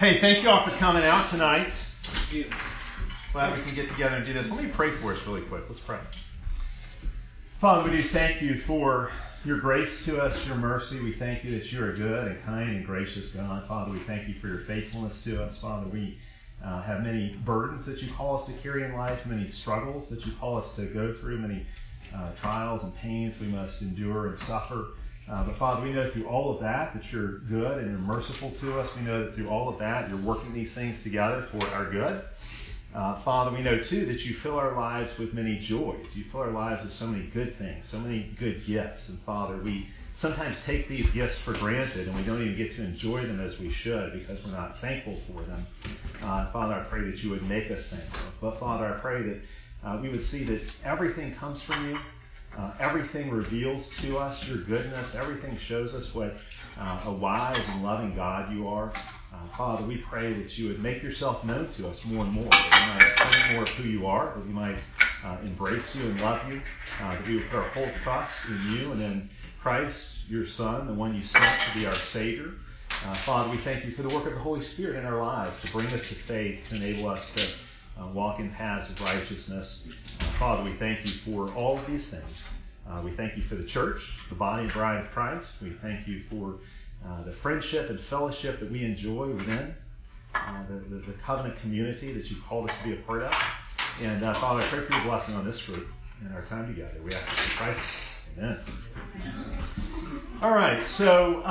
Hey, thank you all for coming out tonight. Glad we can get together and do this. Let me pray for us really quick. Let's pray. Father, we do thank you for your grace to us, your mercy. We thank you that you're a good and kind and gracious God. Father, we thank you for your faithfulness to us. Father, we have many burdens that you call us to carry in life, many struggles that you call us to go through, many trials and pains we must endure and suffer. But Father, we know through all of that you're good and you're merciful to us. We know that through all of that you're working these things together for our good. Father, we know too that you fill our lives with many joys. You fill our lives with so many good things, so many good gifts. And Father, we sometimes take these gifts for granted and we don't even get to enjoy them as we should because we're not thankful for them. Father, I pray that you would make us thankful. But Father, I pray that we would see that everything comes from you. Everything reveals to us your goodness. Everything shows us what a wise and loving God you are. Father, we pray that you would make yourself known to us more and more, that we might see more of who you are, that we might embrace you and love you, that we would put our whole trust in you and in Christ, your Son, the one you sent to be our Savior. Father, we thank you for the work of the Holy Spirit in our lives to bring us to faith, to enable us to walk in paths of righteousness. Father, we thank you for all of these things. We thank you for the church, the body and bride of Christ. We thank you for the friendship and fellowship that we enjoy within the covenant community that you've called us to be a part of. And Father, I pray for your blessing on this group and our time together. We ask this in Christ. Amen. All right, so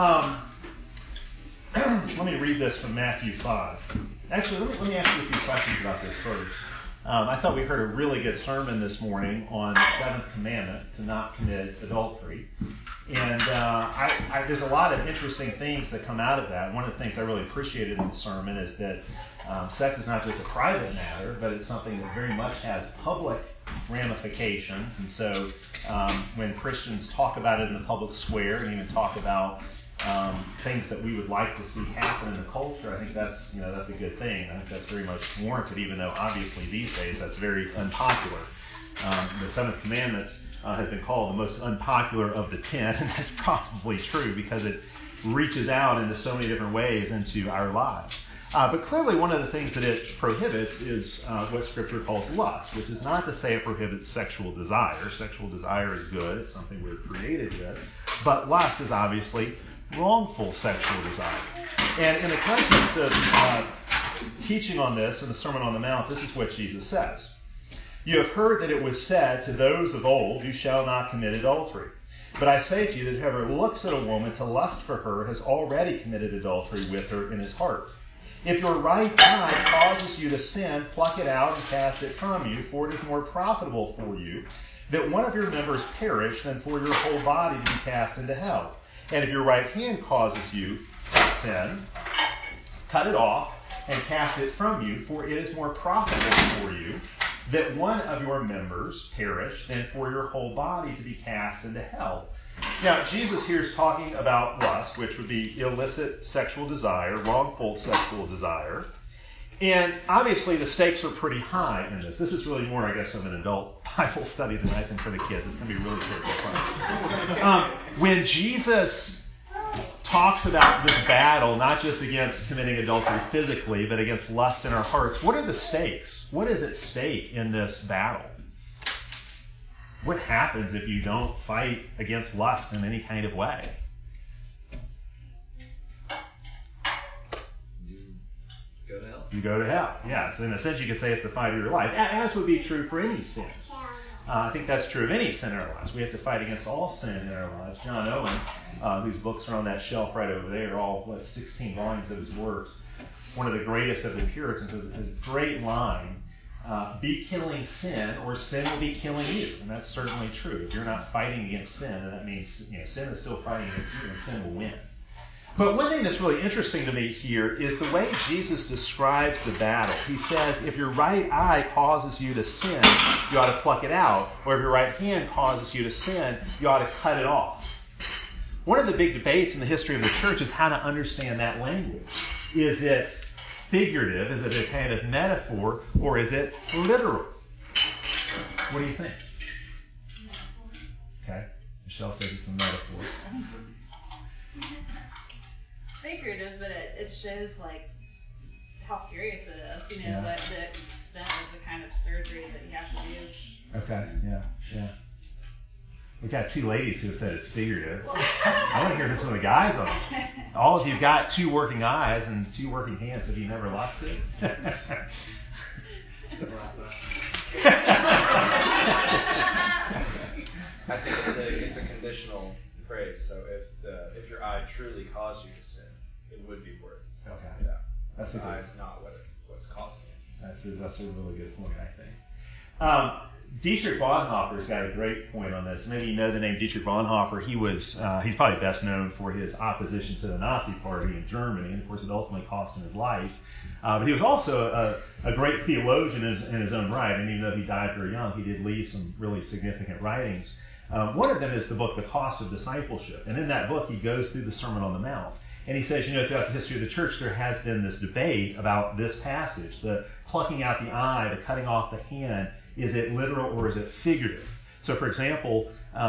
let me read this from Matthew 5. Actually, let me ask you a few questions about this first. I thought we heard a really good sermon this morning on the seventh commandment, to not commit adultery. And there's a lot of interesting things that come out of that. One of the things I really appreciated in the sermon is that sex is not just a private matter, but it's something that very much has public ramifications. And so when Christians talk about it in the public square and even talk about things that we would like to see happen in the culture, I think that's a good thing. I think that's very much warranted, even though obviously these days that's very unpopular. The seventh commandment has been called the most unpopular of the 10, and that's probably true because it reaches out into so many different ways into our lives. But clearly one of the things that it prohibits is what Scripture calls lust, which is not to say it prohibits sexual desire. Sexual desire is good. It's something we're created with. But lust is obviously wrongful sexual desire. And in the context of teaching on this in the Sermon on the Mount, this is what Jesus says. You have heard that it was said to those of old, you shall not commit adultery. But I say to you that whoever looks at a woman to lust for her has already committed adultery with her in his heart. If your right eye causes you to sin, pluck it out and cast it from you, for it is more profitable for you that one of your members perish than for your whole body to be cast into hell. And if your right hand causes you to sin, cut it off and cast it from you, for it is more profitable for you that one of your members perish than for your whole body to be cast into hell. Now, Jesus here is talking about lust, which would be illicit sexual desire, wrongful sexual desire. And obviously the stakes are pretty high in this. This is really more, I guess, of an adult Bible study tonight than for the kids. It's going to be really fun. When Jesus talks about this battle, not just against committing adultery physically, but against lust in our hearts, what are the stakes? What is at stake in this battle? What happens if you don't fight against lust in any kind of way? You go to hell. Yeah, so in a sense you could say it's the fight of your life, as would be true for any sin. I think that's true of any sin in our lives. We have to fight against all sin in our lives. John Owen, whose books are on that shelf right over there, all 16 volumes of his works, one of the greatest of the Puritans, has a great line, be killing sin or sin will be killing you. And that's certainly true. If you're not fighting against sin, then that means sin is still fighting against you and sin will win. But one thing that's really interesting to me here is the way Jesus describes the battle. He says, if your right eye causes you to sin, you ought to pluck it out. Or if your right hand causes you to sin, you ought to cut it off. One of the big debates in the history of the church is how to understand that language. Is it figurative? Is it a kind of metaphor? Or is it literal? What do you think? Okay. Michelle says it's a metaphor. Figurative, but it shows like how serious it is, the extent of the kind of surgery that you have to do. Okay, yeah. We got two ladies who have said it's figurative. I want to hear from some of the guys on it. All of you got two working eyes and two working hands. Have you never lost it? I think it's a conditional phrase. So if your eye truly caused you to sin, it would be worth it. Okay. Yeah. That's the eye is not what's causing it. That's a really good point, I think. Dietrich Bonhoeffer's got a great point on this. Maybe you know the name Dietrich Bonhoeffer. He's probably best known for his opposition to the Nazi Party in Germany, and of course it ultimately cost him his life. But he was also a great theologian in his own right, and even though he died very young, he did leave some really significant writings. One of them is the book The Cost of Discipleship, and in that book he goes through the Sermon on the Mount. And he says, throughout the history of the church, there has been this debate about this passage, the plucking out the eye, the cutting off the hand. Is it literal or is it figurative? So, for example,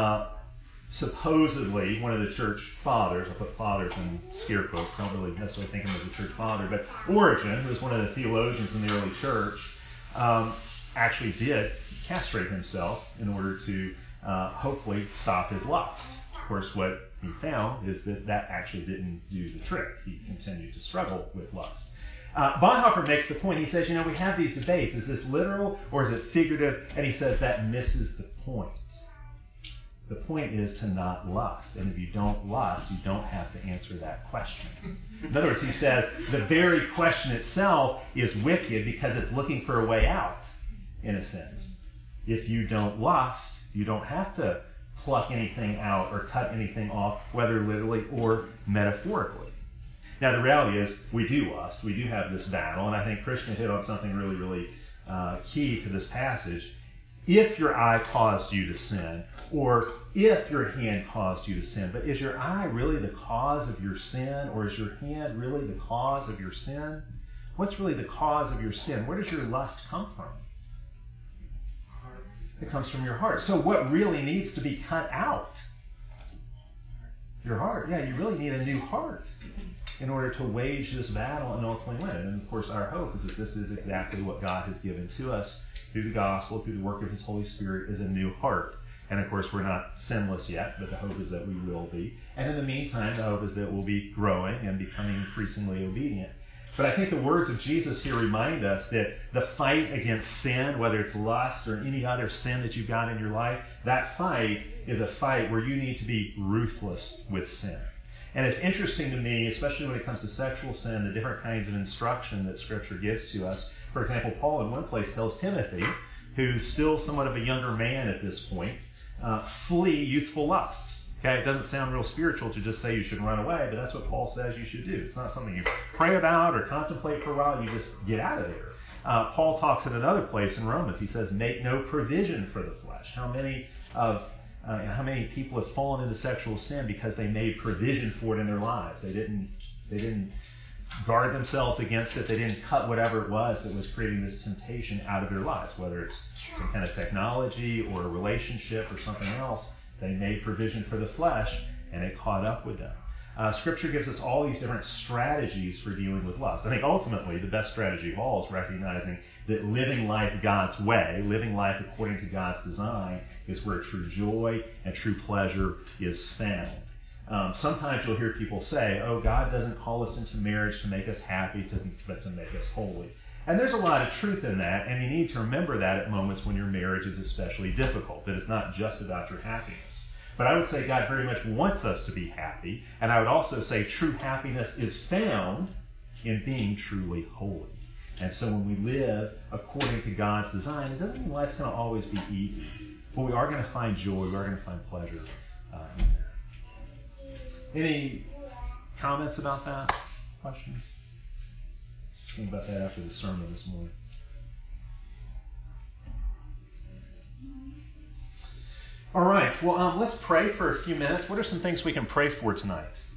supposedly one of the church fathers, I put fathers in scare quotes, don't really necessarily think of him as a church father, but Origen, who was one of the theologians in the early church, actually did castrate himself in order to hopefully stop his lust. Of course, what he found is that actually didn't do the trick. He continued to struggle with lust. Bonhoeffer makes the point. He says, we have these debates. Is this literal or is it figurative? And he says that misses the point. The point is to not lust. And if you don't lust, you don't have to answer that question. In other words, he says the very question itself is wicked because it's looking for a way out, in a sense. If you don't lust, you don't have to pluck anything out or cut anything off, whether literally or metaphorically. Now, the reality is we do lust. We do have this battle. And I think Christian hit on something really, really key to this passage. If your eye caused you to sin, or if your hand caused you to sin, but is your eye really the cause of your sin, or is your hand really the cause of your sin? What's really the cause of your sin? Where does your lust come from? It comes from your heart. So what really needs to be cut out? Your heart. Yeah, you really need a new heart in order to wage this battle and ultimately win it. And of course, our hope is that this is exactly what God has given to us through the gospel, through the work of His Holy Spirit, is a new heart. And of course, we're not sinless yet, but the hope is that we will be. And in the meantime, the hope is that we'll be growing and becoming increasingly obedient. But I think the words of Jesus here remind us that the fight against sin, whether it's lust or any other sin that you've got in your life, that fight is a fight where you need to be ruthless with sin. And it's interesting to me, especially when it comes to sexual sin, the different kinds of instruction that Scripture gives to us. For example, Paul in one place tells Timothy, who's still somewhat of a younger man at this point, flee youthful lusts. Okay, it doesn't sound real spiritual to just say you should run away, but that's what Paul says you should do. It's not something you pray about or contemplate for a while. You just get out of there. Paul talks in another place in Romans. He says, make no provision for the flesh. How many people have fallen into sexual sin because they made provision for it in their lives? They didn't guard themselves against it. They didn't cut whatever it was that was creating this temptation out of their lives, whether it's some kind of technology or a relationship or something else. They made provision for the flesh, and it caught up with them. Scripture gives us all these different strategies for dealing with lust. I think ultimately the best strategy of all is recognizing that living life God's way, living life according to God's design, is where true joy and true pleasure is found. Sometimes you'll hear people say, oh, God doesn't call us into marriage to make us happy, but to make us holy. And there's a lot of truth in that, and you need to remember that at moments when your marriage is especially difficult, that it's not just about your happiness. But I would say God very much wants us to be happy, and I would also say true happiness is found in being truly holy. And so when we live according to God's design, it doesn't mean life's going to always be easy, but we are going to find joy, we are going to find pleasure in that. Any comments about that? Questions? Think about that after the sermon this morning. All right. Well, let's pray for a few minutes. What are some things we can pray for tonight?